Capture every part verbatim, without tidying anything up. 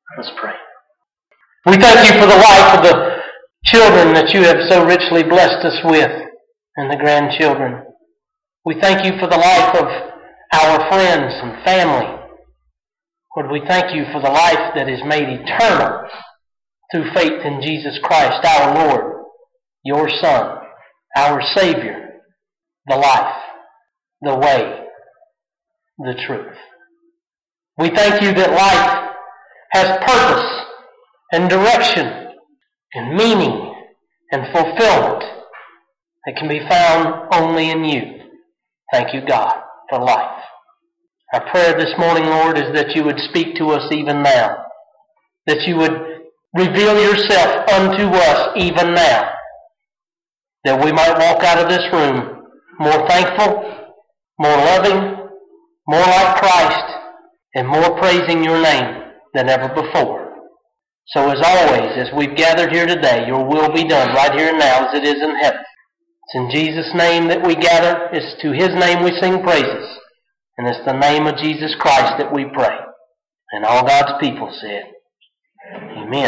Let's pray. We thank you for the life of the children that you have so richly blessed us with, and the grandchildren. We thank you for the life of our friends and family. Lord, we thank you for the life that is made eternal through faith in Jesus Christ, our Lord, your Son, our Savior, the life, the way, the truth. We thank you that life has purpose and direction and meaning and fulfillment that can be found only in you. Thank you, God, for life. Our prayer this morning, Lord, is that you would speak to us even now, that you would reveal yourself unto us even now, that we might walk out of this room more thankful, more loving, more like Christ, and more praising your name than ever before. So as always, as we've gathered here today, your will be done right here and now as it is in heaven. It's in Jesus' name that we gather. It's to his name we sing praises. And it's the name of Jesus Christ that we pray. And all God's people said, Amen.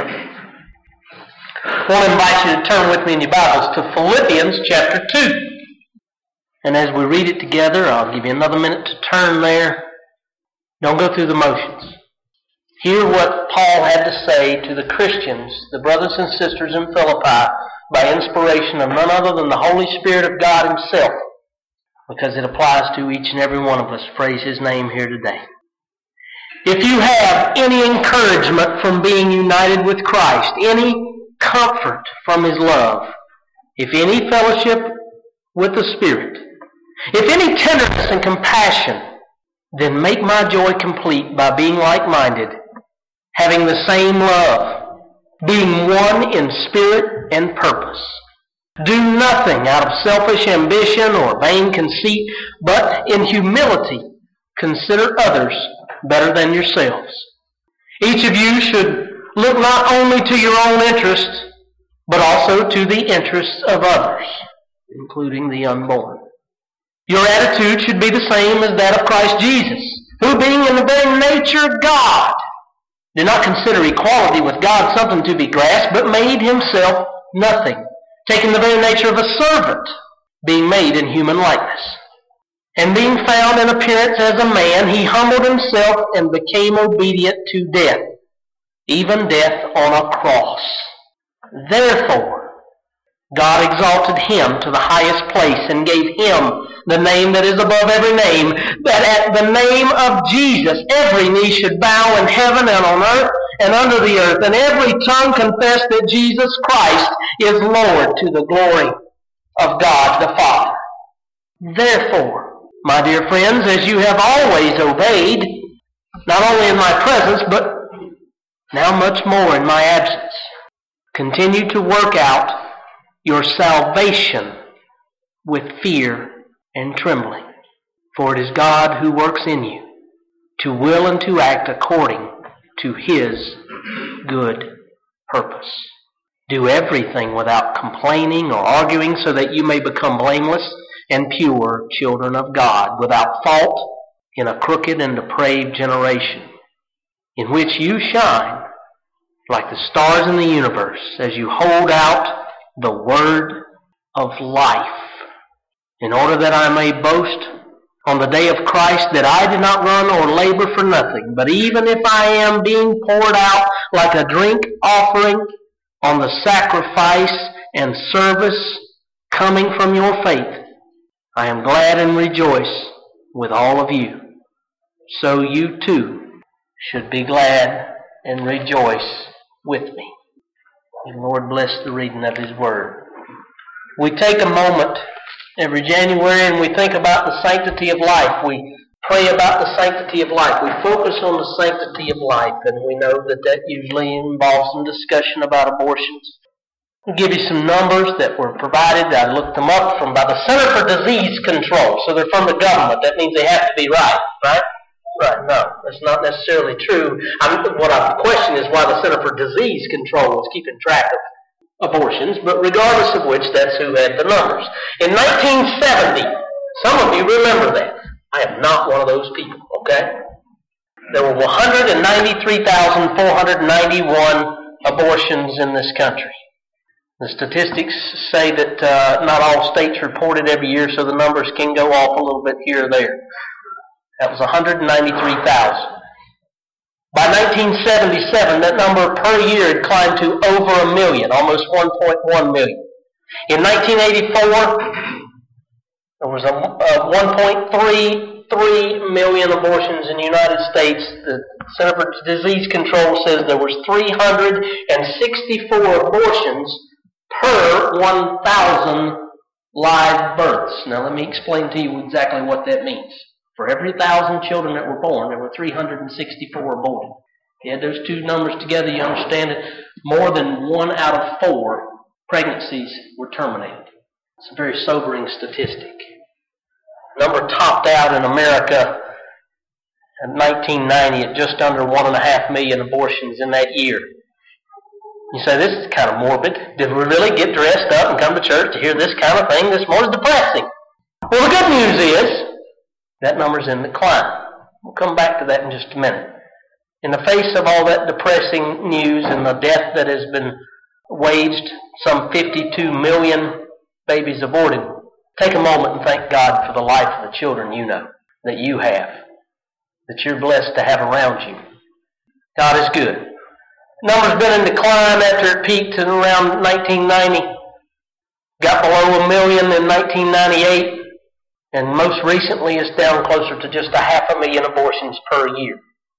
I want to invite you to turn with me in your Bibles to Philippians chapter two. And as we read it together, I'll give you another minute to turn there. Don't go through the motions. Hear what Paul had to say to the Christians, the brothers and sisters in Philippi, by inspiration of none other than the Holy Spirit of God himself, because it applies to each and every one of us. Praise his name here today. If you have any encouragement from being united with Christ, any comfort from his love, if any fellowship with the Spirit, if any tenderness and compassion, then make my joy complete by being like-minded, having the same love, being one in spirit and purpose. Do nothing out of selfish ambition or vain conceit, but in humility consider others better than yourselves. Each of you should look not only to your own interests, but also to the interests of others, including the unborn. Your attitude should be the same as that of Christ Jesus, who being in the very nature God, did not consider equality with God something to be grasped, but made himself nothing, taking the very nature of a servant, being made in human likeness. And being found in appearance as a man, he humbled himself and became obedient to death, even death on a cross. Therefore, God exalted him to the highest place and gave him the name that is above every name, that at the name of Jesus every knee should bow in heaven and on earth and under the earth, and every tongue confess that Jesus Christ is Lord, to the glory of God the Father. Therefore, my dear friends, as you have always obeyed, not only in my presence, but now much more in my absence, continue to work out your salvation with fear and trembling. For it is God who works in you to will and to act according to his good purpose. Do everything without complaining or arguing, so that you may become blameless and pure children of God, without fault in a crooked and depraved generation, in which you shine like the stars in the universe, as you hold out the word of life, in order that I may boast on the day of Christ that I did not run or labor for nothing, but even if I am being poured out like a drink offering on the sacrifice and service coming from your faith, I am glad and rejoice with all of you. So you too should be glad and rejoice with me. And Lord, bless the reading of his word. We take a moment every January and we think about the sanctity of life. We pray about the sanctity of life. We focus on the sanctity of life, and we know that that usually involves some discussion about abortions. I'll give you some numbers that were provided. I looked them up from by the Center for Disease Control. So they're from the government. That means they have to be right, right? Right, no, that's not necessarily true. I'm, what I question is why the Center for Disease Control is keeping track of abortions, but regardless of which, that's who had the numbers. In nineteen seventy, some of you remember that. I am not one of those people, okay? There were one hundred ninety-three thousand four hundred ninety-one abortions in this country. The statistics say that uh, not all states report it every year, so the numbers can go off a little bit here or there. That was one hundred ninety-three thousand. By nineteen seventy-seven, that number per year had climbed to over a million, almost one point one million. In nineteen eighty-four, there was a, a one point three three million abortions in the United States. The Center for Disease Control says there was three hundred sixty-four abortions per one thousand live births. Now let me explain to you exactly what that means. For every one thousand children that were born, there were three hundred sixty-four aborted. If you add those two numbers together, you understand that more than one out of four pregnancies were terminated. It's a very sobering statistic. Number topped out in America in nineteen ninety at just under one and a half million abortions in that year. You say, this is kind of morbid. Did we really get dressed up and come to church to hear this kind of thing? This more is depressing. Well, the good news is that number's in decline. We'll come back to that in just a minute. In the face of all that depressing news and the death that has been waged, some fifty-two million babies aborted, take a moment and thank God for the life of the children you know, that you have, that you're blessed to have around you. God is good. The number's been in decline after it peaked in around nineteen ninety. Got below a million in nineteen ninety-eight. And most recently it's down closer to just a half a million abortions per year.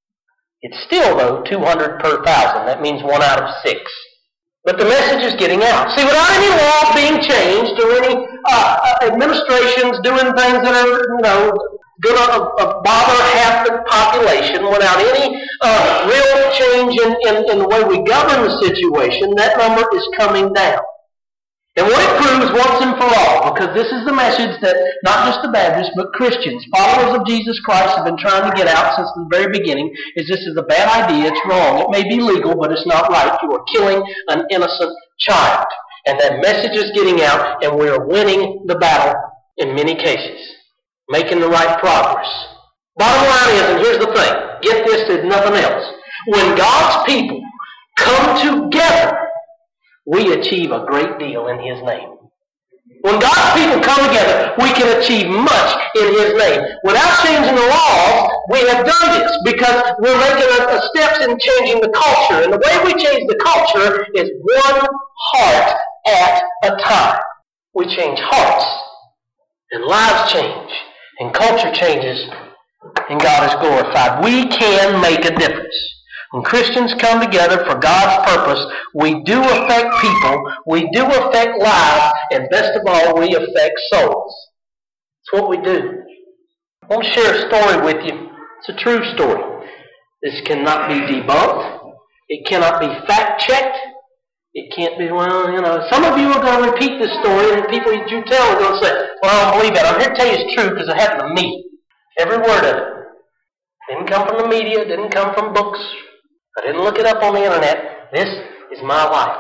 It's still, though, two hundred per thousand. That means one out of six. But the message is getting out. See, without any law being changed or any uh, administrations doing things that are, you know, going to uh, bother half the population, without any uh, real change in, in, in the way we govern the situation, that number is coming down. And what it proves once and for all, because this is the message that not just the Baptists, but Christians, followers of Jesus Christ, have been trying to get out since the very beginning, is this is a bad idea, it's wrong. It may be legal, but it's not right. You are killing an innocent child. And that message is getting out, and we are winning the battle in many cases, making the right progress. Bottom line is, and here's the thing, get this if nothing else, when God's people come together, we achieve a great deal in His name. When God's people come together, we can achieve much in His name. Without changing the laws, we have done this because we're making a, a steps in changing the culture. And the way we change the culture is one heart at a time. We change hearts, and lives change, and culture changes, and God is glorified. We can make a difference. When Christians come together for God's purpose, we do affect people, we do affect lives, and best of all, we affect souls. It's what we do. I want to share a story with you. It's a true story. This cannot be debunked. It cannot be fact-checked. It can't be, well, you know, some of you are going to repeat this story, and the people that you tell are going to say, well, I don't believe that. I'm here to tell you it's true because it happened to me. Every word of it. Didn't come from the media, didn't come from books. I didn't look it up on the internet. This is my life.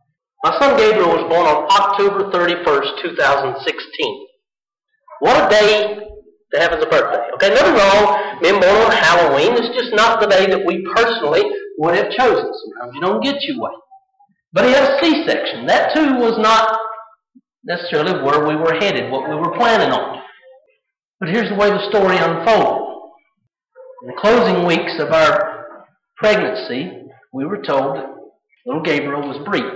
My son Gabriel was born on October thirty-first, two thousand sixteen. What a day to have as a birthday. Okay, nothing wrong being born on Halloween. It's just not the day that we personally would have chosen. Sometimes you don't get your way. But he had a C-section. That too was not necessarily where we were headed, what we were planning on. But here's the way the story unfolded. In the closing weeks of our pregnancy, we were told that little Gabriel was breech.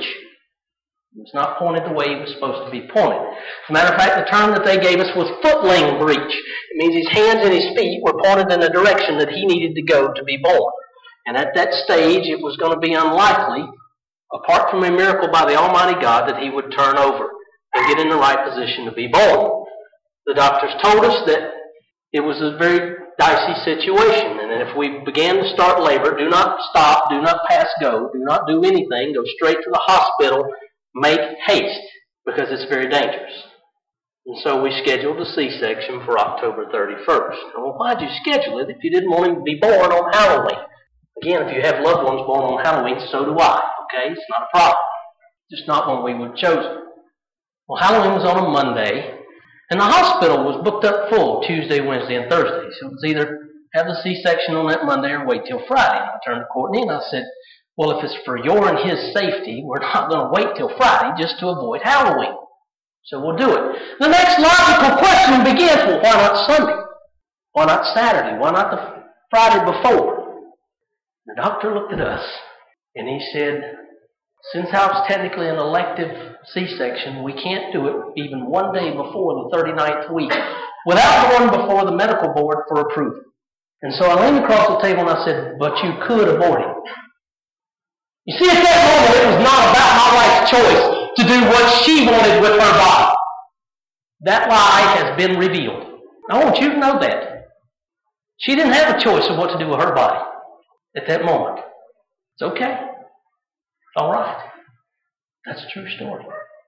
He was not pointed the way he was supposed to be pointed. As a matter of fact, the term that they gave us was footling breech. It means his hands and his feet were pointed in the direction that he needed to go to be born. And at that stage, it was going to be unlikely, apart from a miracle by the Almighty God, that he would turn over and get in the right position to be born. The doctors told us that it was a very dicey situation, and if we began to start labor, do not stop, do not pass go, do not do anything, go straight to the hospital, make haste, because it's very dangerous. And so we scheduled a C-section for October thirty-first. Well, why'd you schedule it if you didn't want him to be born on Halloween? Again, if you have loved ones born on Halloween, so do I, okay? It's not a problem. Just not one we would have chosen. Well, Halloween was on a Monday, and the hospital was booked up full Tuesday, Wednesday, and Thursday. So it was either have the C-section on that Monday or wait till Friday? And I turned to Courtney and I said, well, if it's for your and his safety, we're not going to wait till Friday just to avoid Halloween. So we'll do it. The next logical question begins, well, why not Sunday? Why not Saturday? Why not the Friday before? The doctor looked at us and he said, since I was technically an elective C-section, we can't do it even one day before the thirty-ninth week without going before the medical board for approval. And so I leaned across the table and I said, but you could abort him. You see, at that moment, it was not about my wife's choice to do what she wanted with her body. That lie has been revealed. I want you to know that. She didn't have a choice of what to do with her body at that moment. It's okay. All right. That's a true story.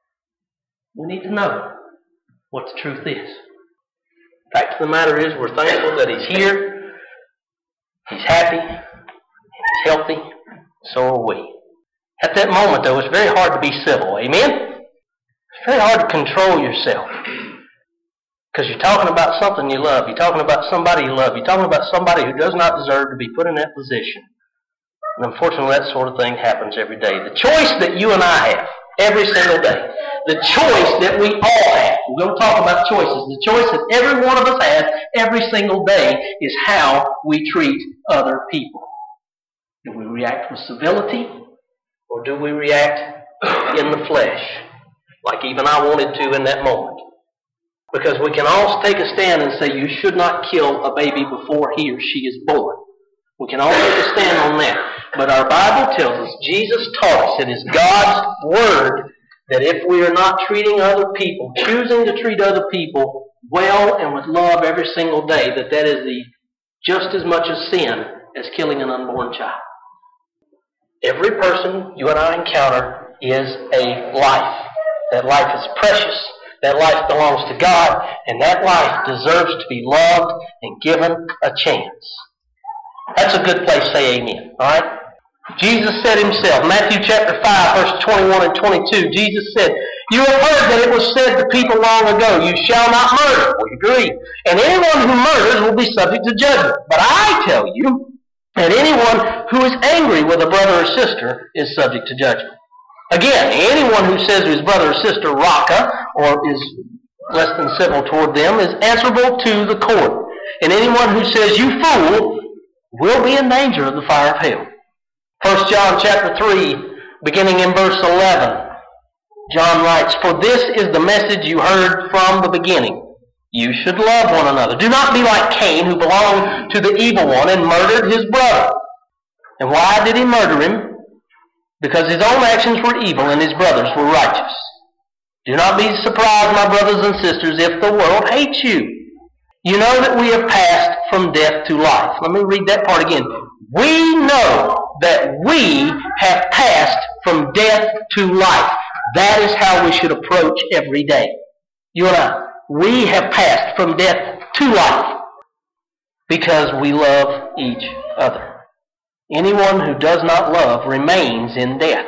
We need to know what the truth is. Fact of the matter is, we're thankful that he's here, he's happy, he's healthy, so are we. At that moment, though, it's very hard to be civil. Amen? It's very hard to control yourself. Because you're talking about something you love. You're talking about somebody you love. You're talking about somebody who does not deserve to be put in that position. And unfortunately, that sort of thing happens every day. The choice that you and I have every single day, the choice that we all have, we're going to talk about choices, the choice that every one of us has every single day is how we treat other people. Do we react with civility, or do we react in the flesh, like even I wanted to in that moment? Because we can all take a stand and say, you should not kill a baby before he or she is born. We can all take a stand on that. But our Bible tells us, Jesus taught us, it is God's Word, that if we are not treating other people, choosing to treat other people well and with love every single day, that that is the just as much a sin as killing an unborn child. Every person you and I encounter is a life. That life is precious. That life belongs to God, and that life deserves to be loved and given a chance. That's a good place to say amen, all right? Jesus said himself, Matthew chapter five, verse twenty-one and twenty-two, Jesus said, you have heard that it was said to people long ago, you shall not murder. We agree. And anyone who murders will be subject to judgment. But I tell you that anyone who is angry with a brother or sister is subject to judgment. Again, anyone who says to his brother or sister, Raka, or is less than civil toward them, is answerable to the court. And anyone who says, you fool, will be in danger of the fire of hell. First John chapter three, beginning in verse eleven, John writes, for this is the message you heard from the beginning. You should love one another. Do not be like Cain, who belonged to the evil one and murdered his brother. And why did he murder him? Because his own actions were evil and his brothers were righteous. Do not be surprised, my brothers and sisters, if the world hates you. You know that we have passed from death to life. Let me read that part again. We know that we have passed from death to life. That is how we should approach every day. You and I, we have passed from death to life because we love each other. Anyone who does not love remains in death.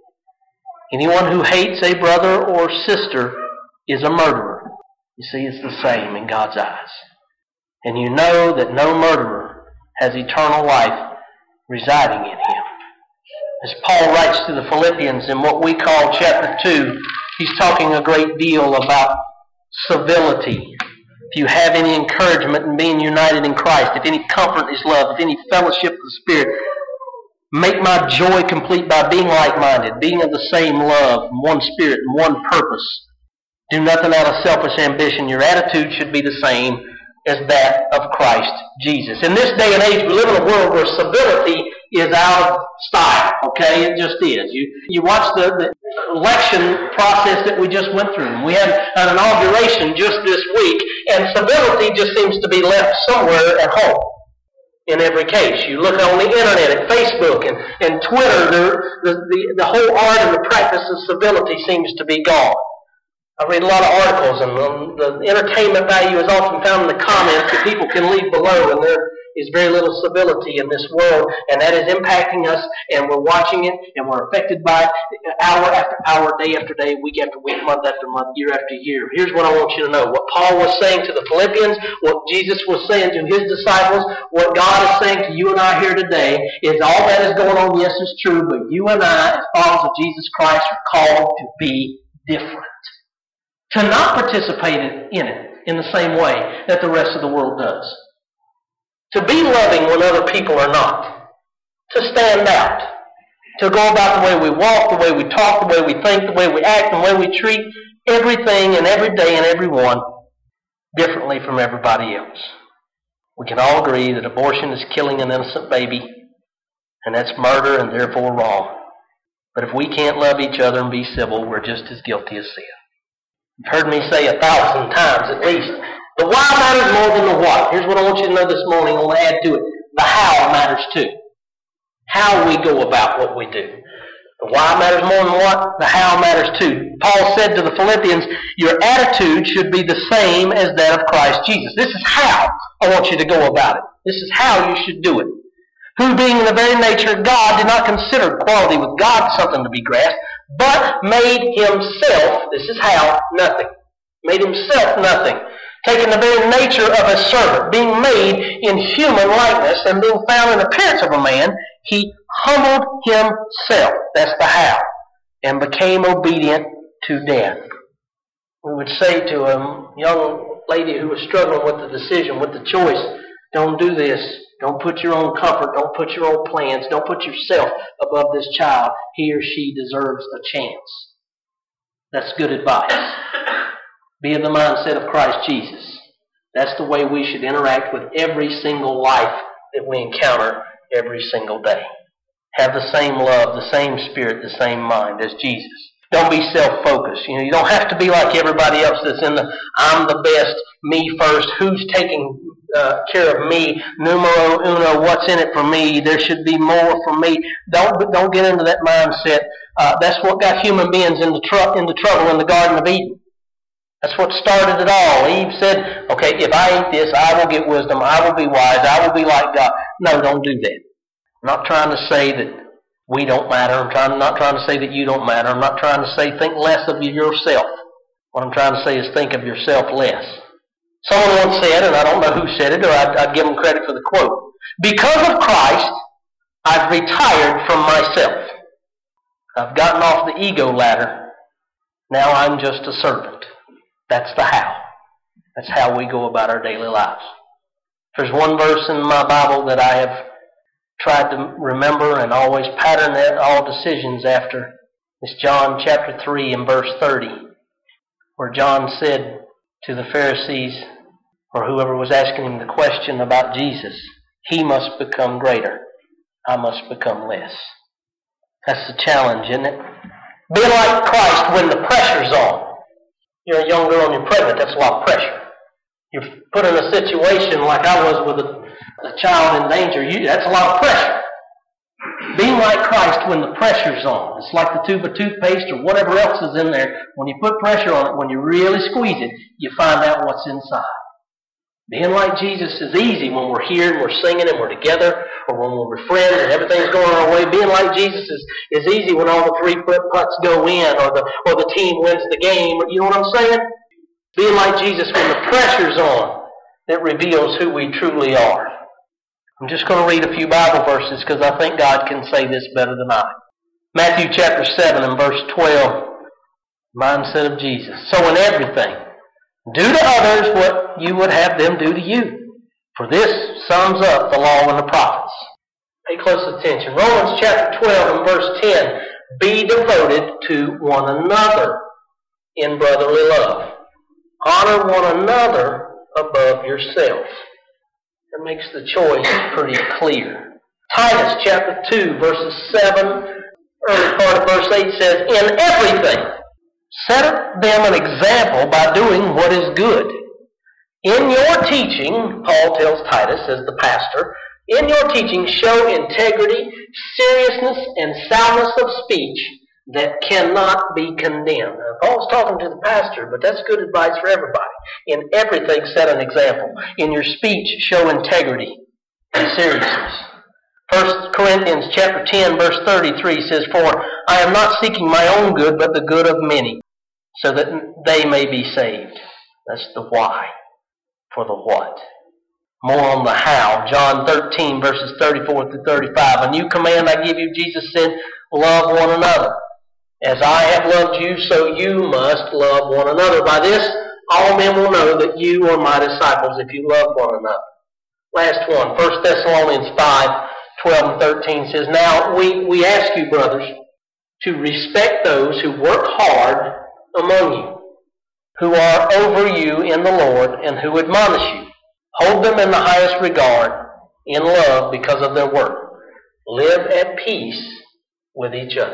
Anyone who hates a brother or sister is a murderer. You see, it's the same in God's eyes. And you know that no murderer has eternal life residing in him. As Paul writes to the Philippians in what we call chapter two, he's talking a great deal about civility. If you have any encouragement in being united in Christ, if any comfort is love, if any fellowship of the Spirit, make my joy complete by being like-minded, being of the same love, one spirit, and one purpose. Do nothing out of selfish ambition. Your attitude should be the same as that of Christ Jesus. In this day and age, we live in a world where civility is out of style, okay? It just is. You you watch the, the election process that we just went through. We had an inauguration just this week, and civility just seems to be left somewhere at home. In every case, you look on the internet, at Facebook and, and Twitter, the, the, the, the whole art and the practice of civility seems to be gone. I read a lot of articles, and um, the entertainment value is often found in the comments that people can leave below, and they're is very little civility in this world, and that is impacting us, and we're watching it, and we're affected by it hour after hour, day after day, week after week, month after month, year after year. Here's what I want you to know. What Paul was saying to the Philippians, what Jesus was saying to his disciples, what God is saying to you and I here today, is all that is going on, yes, is true, but you and I, as followers of Jesus Christ, are called to be different. To not participate in it in the same way that the rest of the world does. To be loving when other people are not. To stand out. To go about the way we walk, the way we talk, the way we think, the way we act, the way we treat everything and every day and everyone differently from everybody else. We can all agree that abortion is killing an innocent baby, and that's murder and therefore wrong. But if we can't love each other and be civil, we're just as guilty as sin. You've heard me say a thousand times at least, the why matters more than the what. Here's what I want you to know this morning. I want to add to it. The how matters too. How we go about what we do. The why matters more than what. The how matters too. Paul said to the Philippians, your attitude should be the same as that of Christ Jesus. This is how I want you to go about it. This is how you should do it. Who, being in the very nature of God, did not consider equality with God something to be grasped, but made himself, this is how, nothing. Made himself nothing. Taking the very nature of a servant, being made in human likeness, and being found in appearance of a man, he humbled himself, that's the how, and became obedient to death. We would say to a young lady who was struggling with the decision, with the choice, don't do this. Don't put your own comfort. Don't put your own plans. Don't put yourself above this child. He or she deserves a chance. That's good advice. Be in the mindset of Christ Jesus. That's the way we should interact with every single life that we encounter every single day. Have the same love, the same spirit, the same mind as Jesus. Don't be self-focused. You know, you don't have to be like everybody else that's in the I'm the best, me first, who's taking uh, care of me, numero uno, what's in it for me, there should be more for me. Don't don't get into that mindset. Uh, that's what got human beings into, tr- into trouble in the Garden of Eden. That's what started it all. Eve said, okay, if I eat this, I will get wisdom, I will be wise, I will be like God. No, don't do that. I'm not trying to say that we don't matter. I'm trying, not trying to say that you don't matter. I'm not trying to say think less of yourself. What I'm trying to say is think of yourself less. Someone once said, and I don't know who said it, or I'd, I'd give them credit for the quote, because of Christ, I've retired from myself. I've gotten off the ego ladder. Now I'm just a servant. That's the how. That's how we go about our daily lives. There's one verse in my Bible that I have tried to remember and always pattern that all decisions after. It's John chapter three and verse thirty, where John said to the Pharisees, or whoever was asking him the question about Jesus, he must become greater, I must become less. That's the challenge, isn't it? Be like Christ when the pressure's on. You're a young girl and you're pregnant, that's a lot of pressure. You're put in a situation like I was with a, a child in danger, you, that's a lot of pressure. Being like Christ when the pressure's on. It's like the tube of toothpaste or whatever else is in there. When you put pressure on it, when you really squeeze it, you find out what's inside. Being like Jesus is easy when we're here and we're singing and we're together, or when we're friends and everything's going our way. Being like Jesus is, is easy when all the three-foot putts go in, or the or the team wins the game. You know what I'm saying? Being like Jesus when the pressure's on, that reveals who we truly are. I'm just going to read a few Bible verses because I think God can say this better than I. Matthew chapter seven and verse twelve, mindset of Jesus. So in everything, do to others what you would have them do to you. For this sums up the law and the prophets. Pay close attention. Romans chapter twelve and verse ten. Be devoted to one another in brotherly love. Honor one another above yourself. That makes the choice pretty clear. Titus chapter two, verses seven, early part of verse eight says, in everything, set them an example by doing what is good. In your teaching, Paul tells Titus as the pastor, in your teaching show integrity, seriousness, and soundness of speech that cannot be condemned. Now, Paul's talking to the pastor, but that's good advice for everybody. In everything, set an example. In your speech, show integrity. and seriousness. First Corinthians chapter ten, verse thirty-three says, "For I am not seeking my own good, but the good of many, so that they may be saved." That's the why for the what. More on the how. John thirteen, verses thirty-four through thirty-five. "A new command I give you," Jesus said, "love one another. As I have loved you, so you must love one another. By this, all men will know that you are my disciples, if you love one another." Last one, First Thessalonians five, twelve and thirteen says, "Now we, we ask you, brothers, to respect those who work hard among you, who are over you in the Lord, and who admonish you. Hold them in the highest regard, in love because of their work. Live at peace with each other."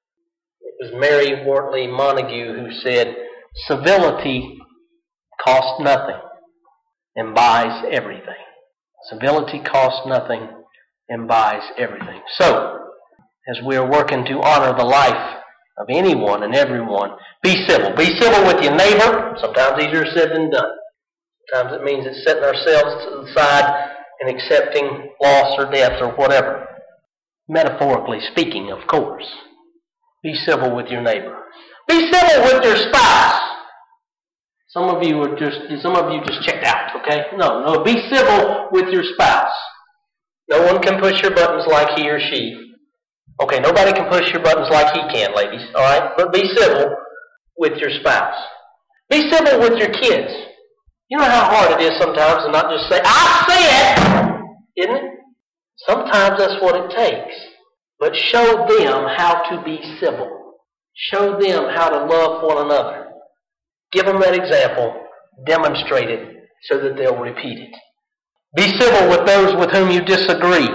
It was Mary Wortley Montague who said, "Civility costs nothing and buys everything." Civility costs nothing and buys everything. So, as we are working to honor the life of anyone and everyone, be civil. Be civil with your neighbor. Sometimes easier said than done. Sometimes it means it's setting ourselves to the side and accepting loss or death or whatever. Metaphorically speaking, of course. Be civil with your neighbor. Be civil with your spouse. Some of you are just some of you just checked out, okay? No, no, be civil with your spouse. No one can push your buttons like he or she. Okay, nobody can push your buttons like he can, ladies, all right? But be civil with your spouse. Be civil with your kids. You know how hard it is sometimes to not just say, "I said," isn't it? Sometimes that's what it takes. But show them how to be civil. Show them how to love one another. Give them that example. Demonstrate it so that they'll repeat it. Be civil with those with whom you disagree.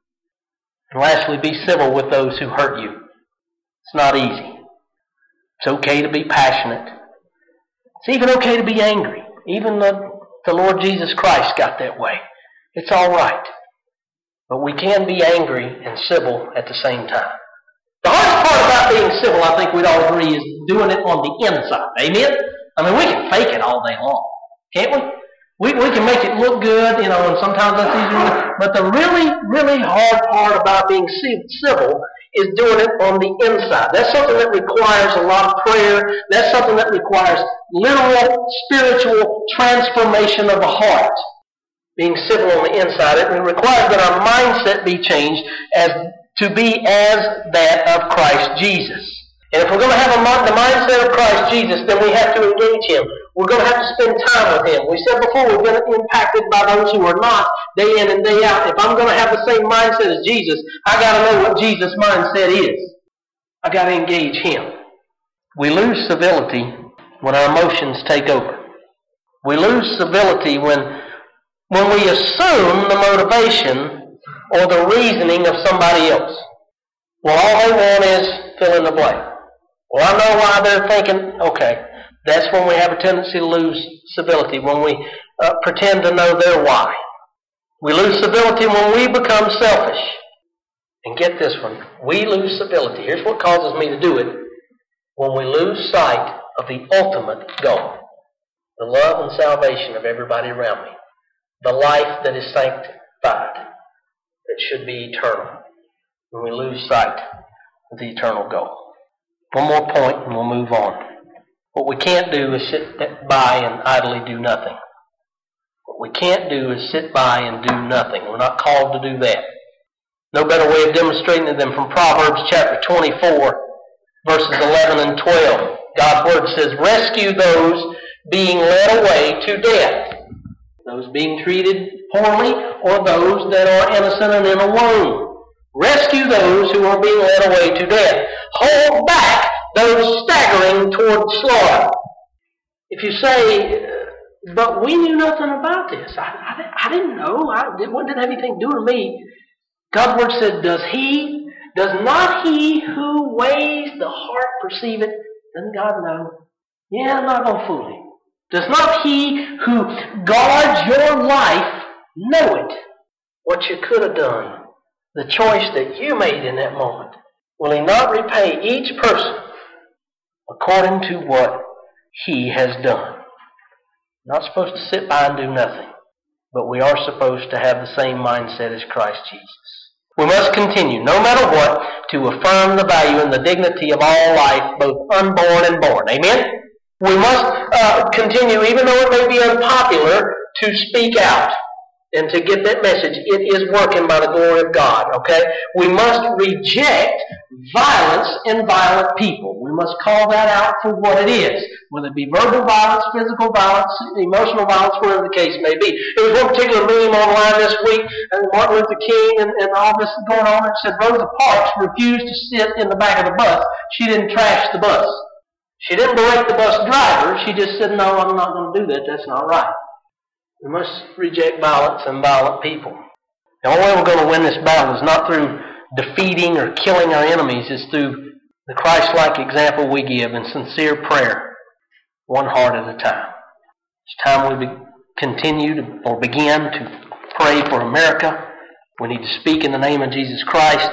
And lastly, be civil with those who hurt you. It's not easy. It's okay to be passionate. It's even okay to be angry. Even the, the Lord Jesus Christ got that way. It's all right. But we can be angry and civil at the same time. The hardest part about being civil, I think we'd all agree, is doing it on the inside. Amen? I mean, we can fake it all day long. Can't we? We we can make it look good, you know, and sometimes that's easier. But the really, really hard part about being civil is doing it on the inside. That's something that requires a lot of prayer. That's something that requires literal, spiritual transformation of the heart. Being civil on the inside, it requires that our mindset be changed as to be as that of Christ Jesus. And if we're going to have a, the mindset of Christ Jesus, then we have to engage Him. We're going to have to spend time with Him. We said before, we've been impacted by those who are not, day in and day out. If I'm going to have the same mindset as Jesus, I got to know what Jesus' mindset is. I got to engage Him. We lose civility when our emotions take over. We lose civility when, when we assume the motivation or the reasoning of somebody else. Well, all they want is fill in the blank. Well, I know why they're thinking, okay. That's when we have a tendency to lose civility, when we uh, pretend to know their why. We lose civility when we become selfish. And get this one, we lose civility. Here's what causes me to do it. When we lose sight of the ultimate goal. The love and salvation of everybody around me. The life that is sanctified, that should be eternal. When we lose sight of the eternal goal. One more point and we'll move on. What we can't do is sit by and idly do nothing. What we can't do is sit by and do nothing. We're not called to do that. No better way of demonstrating it than from Proverbs chapter twenty-four, verses eleven and twelve. God's Word says, "Rescue those being led away to death." Those being treated poorly or those that are innocent and in a womb. Rescue those who are being led away to death. Hold back those staggering toward slaughter. If you say, but we knew nothing about this. I, I, I didn't know. I, it didn't have anything to do with me. God's Word said, does he, does not he who weighs the heart perceive it? Doesn't God know? Yeah, I'm not going to fool him. Does not he who guards your life know it? What you could have done. The choice that you made in that moment. Will he not repay each person according to what he has done? Not supposed to sit by and do nothing. but we are supposed to have the same mindset as Christ Jesus. We must continue, no matter what, to affirm the value and the dignity of all life, both unborn and born. Amen? We must uh, continue, even though it may be unpopular, to speak out and to get that message. It is working by the glory of God, okay? We must reject violence and violent people. We must call that out for what it is, whether it be verbal violence, physical violence, emotional violence, whatever the case may be. There was one particular meme online this week, and Martin Luther King and, and all this is going on, and it said Rosa Parks refused to sit in the back of the bus. She didn't trash the bus. She didn't berate the bus driver. She just said, no, I'm not going to do that. That's not right. We must reject violence and violent people. The only way we're going to win this battle is not through defeating or killing our enemies. It's through the Christ-like example we give in sincere prayer, one heart at a time. It's time we be, continue to, or begin to pray for America. We need to speak in the name of Jesus Christ.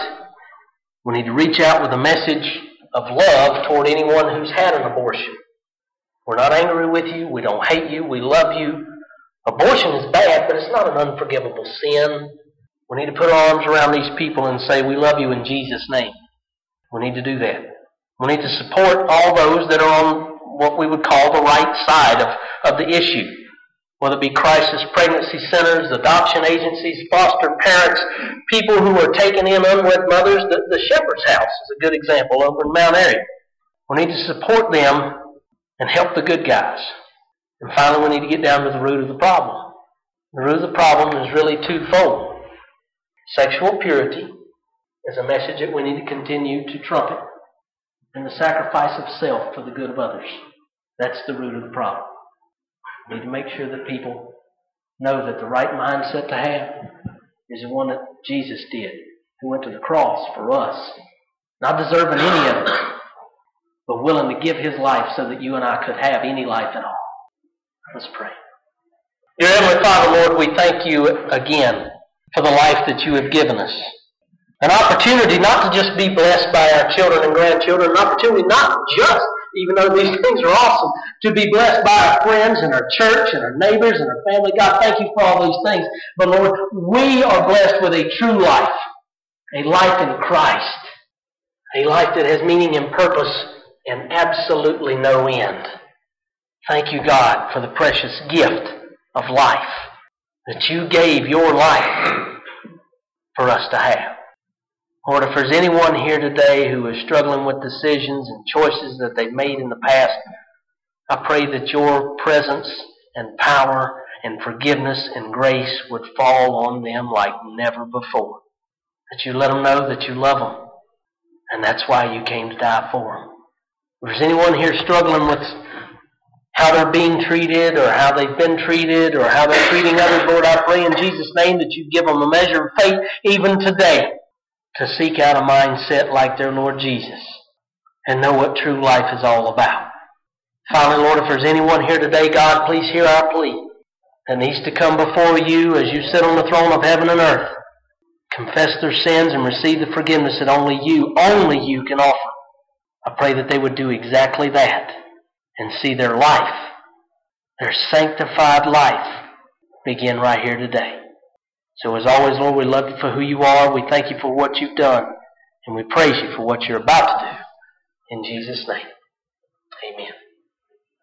We need to reach out with a message of love toward anyone who's had an abortion. We're not angry with you. We don't hate you. We love you. Abortion is bad, but it's not an unforgivable sin. We need to put our arms around these people and say, we love you in Jesus' name. We need to do that. We need to support all those that are on what we would call the right side of, of the issue, whether it be crisis pregnancy centers, adoption agencies, foster parents, people who are taking in unwed mothers. The, the Shepherd's House is a good example over in Mount Airy. We need to support them and help the good guys. And finally, we need to get down to the root of the problem. The root of the problem is really twofold. Sexual purity is a message that we need to continue to trumpet, and the sacrifice of self for the good of others. That's the root of the problem. We need to make sure that people know that the right mindset to have is the one that Jesus did, who went to the cross for us, not deserving any of it, but willing to give his life so that you and I could have any life at all. Let's pray. Dear Heavenly Father, Lord, we thank you again for the life that you have given us. An opportunity not to just be blessed by our children and grandchildren, an opportunity not just, even though these things are awesome, to be blessed by our friends and our church and our neighbors and our family. God, thank you for all these things. But Lord, we are blessed with a true life, a life in Christ, a life that has meaning and purpose and absolutely no end. Thank you, God, for the precious gift of life that you gave your life for us to have. Lord, if there's anyone here today who is struggling with decisions and choices that they've made in the past, I pray that your presence and power and forgiveness and grace would fall on them like never before. That you let them know that you love them, and that's why you came to die for them. If there's anyone here struggling with how they're being treated or how they've been treated or how they're treating others, Lord, I pray in Jesus' name that you give them a measure of faith even today to seek out a mindset like their Lord Jesus and know what true life is all about. Finally, Lord, if there's anyone here today, God, please hear our plea that needs to come before you as you sit on the throne of heaven and earth, confess their sins and receive the forgiveness that only you, only you can offer. I pray that they would do exactly that and see their life, their sanctified life, begin right here today. So as always, Lord, we love you for who you are. We thank you for what you've done. And we praise you for what you're about to do. In Jesus' name.